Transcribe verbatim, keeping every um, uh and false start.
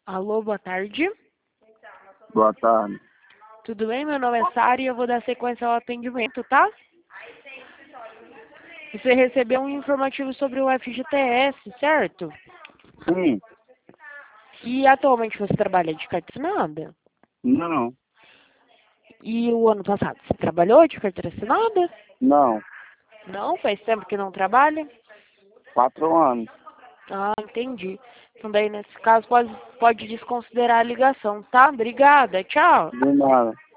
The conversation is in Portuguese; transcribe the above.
Alô, boa tarde. Boa tarde. Tudo bem? Meu nome é Sara e eu vou dar sequência ao atendimento, tá? Você recebeu um informativo sobre o F G T S, certo? Sim. E atualmente você trabalha de carteira assinada? Não. E o ano passado você trabalhou de carteira assinada? Não. Não? Faz tempo que não trabalha? Quatro anos. Ah, entendi. Então daí nesse caso pode, pode desconsiderar a ligação, tá? Obrigada, tchau. De nada.